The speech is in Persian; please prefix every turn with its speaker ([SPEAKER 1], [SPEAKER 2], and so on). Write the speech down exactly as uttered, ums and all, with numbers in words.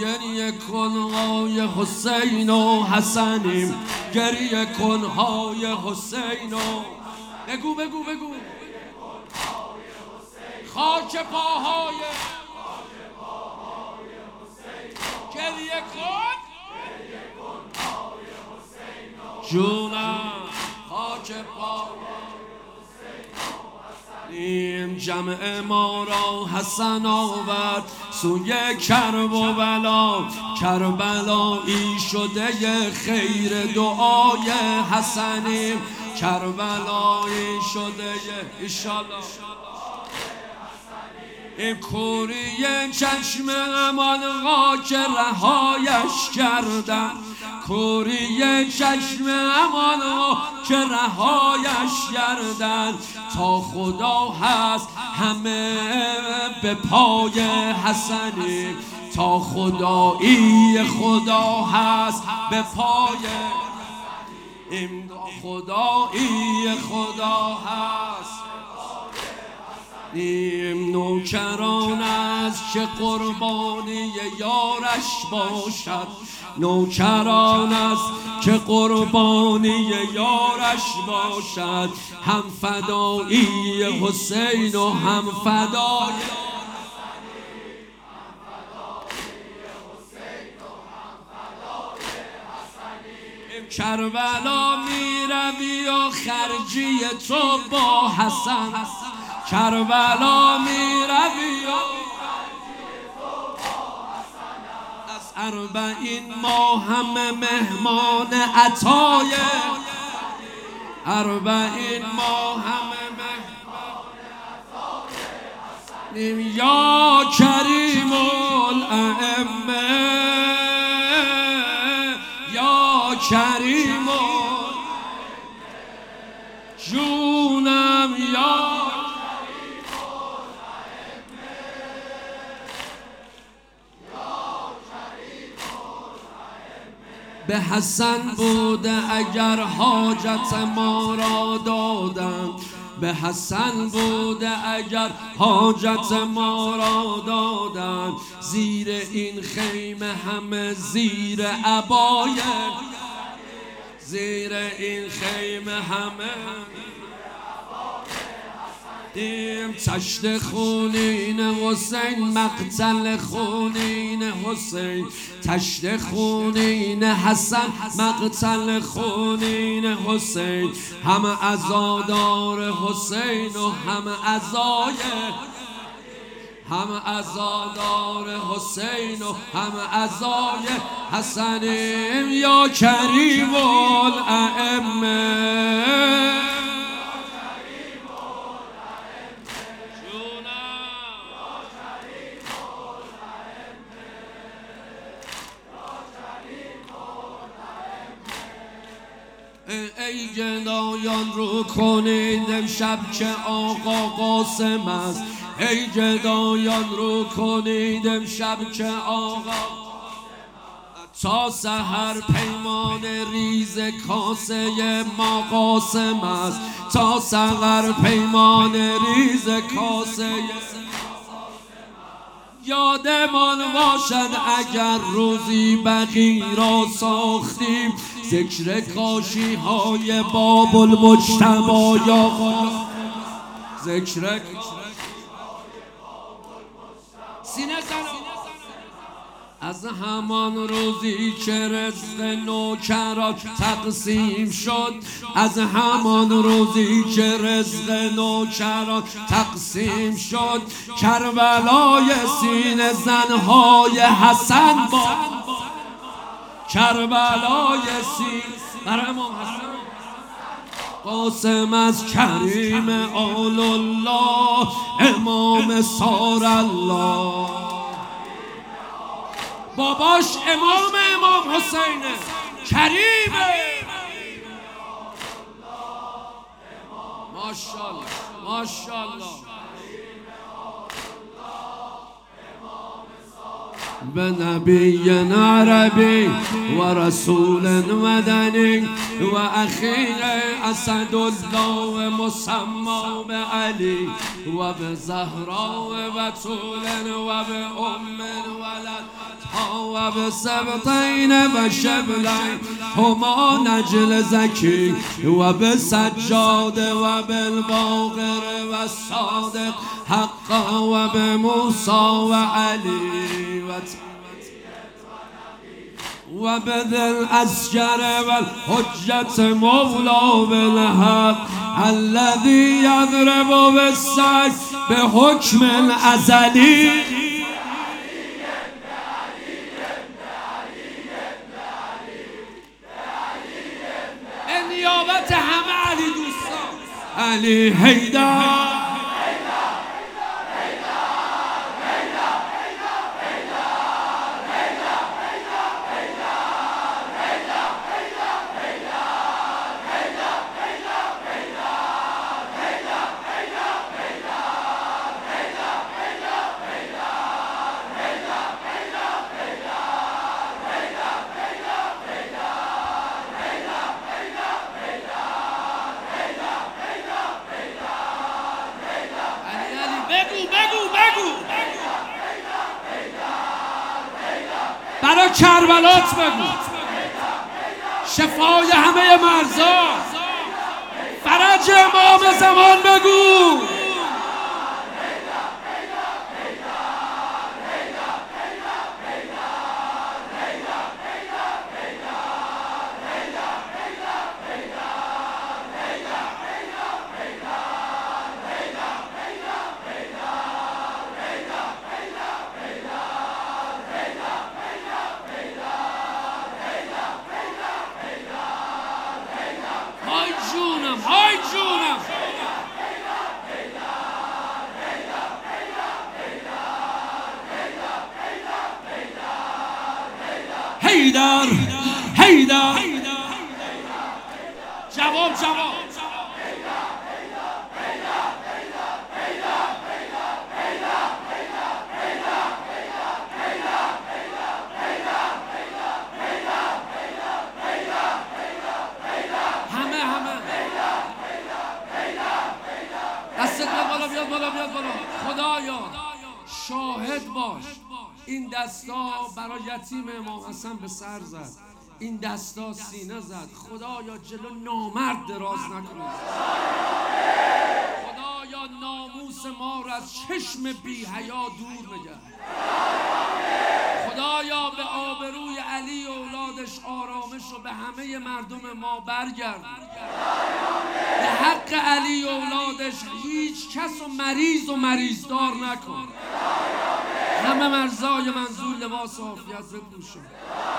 [SPEAKER 1] گریه کن های حسین و حسنیم، گریه کن های حسین و بگو بگو بگو خاک پاهای گریه کن جونم خاک پاهای این جمع ما را حسن آورد سوی کرب و بلا، کربلایی شده خیر دعای حسنیم، کربلایی شده ایشالله این کوری چشم امان که رهایش کردن، کوری چشم امان که رهایش کردن، تا خدا هست همه به پای حسنی، تا خدایی خدا هست به پای این خدایی خدا هست. نیم نوکران است که قربانی یارش باشد، نوکران است که قربانی یارش باشد، هم فدایی حسین و هم فدای کربلا می روی و خرجی تو با حسن، کربلا می روی و از اربعین ما همه مهمان عطای، اربعین ما همه مهمان عطای حسنیم، یا کریم الائمه یا کریم جونم یا به حسن بوده اگر حاجت ما را دادند، به حسن بوده اگر حاجت ما را دادند، زیر این خیمه همه زیر عبای، زیر این خیمه همه دیم تشت خونین حسین، مقتل خونین حسین، تشت خونین حسن، مقتل خونین حسین، هم عزادار حسین و هم عزای، هم عزادار حسین و هم عزای حسنیم، یا کریم الائمه ای گدایان رو کنید امشب که آقا قاسم است، ای گدایان رو کنید امشب که آقا تا سحر پیمان ریز کاسه ما قاسم است، تا سحر پیمان ریز کاسه یادمان باشد اگر روزی بقی را ساختیم، ذکر کاشی های باب المجتبی یا غلام، ذکر سینه زن از همان روزی که رزق نوکران تقسیم شد، از همان روزی که رزق نوکران تقسیم شد، کربلای سینه زنهای حسن با کربلای سینه برای امام حسن قاسم از کریم آل الله، امام سار الله، باباش امام امام حسینه کریمه، ماشاءالله ماشاءالله. به نبی عربی و رسول مدنی و اخیر اسد الله مسمى به علی و به زهرا و بتول و به ام ولد و به سبطین و شبلین هما نجل زکی و به سجاده و بالباقر و صادق حقا و به موسا و علی و و بدل اسجر و الحجت مولا بالحق الذي يضرب بالسيف بحكم الازلی. به نیابت همه علی دوستان، علی حیدر برای کربلات بگو، شفای همه مرزا، فرج امام زمان بگو. های جونم حیدر حیدر جواب جواب خدایا شاهد باش، این دستا برای یتیم امام حسن به سر زد، این دستا سینه زد. خدایا جلو نامرد دراز نکنید، خدایا ناموس ما را از چشم بی حیا دور نگه. خدایا به آبروی علی اولادش آرامش رو به همه مردم ما برگرد. به حق علی اولادش هیچ کس و مریض و مریضدار نکن. همه مرزای منظور لباس عافیت بپوشن.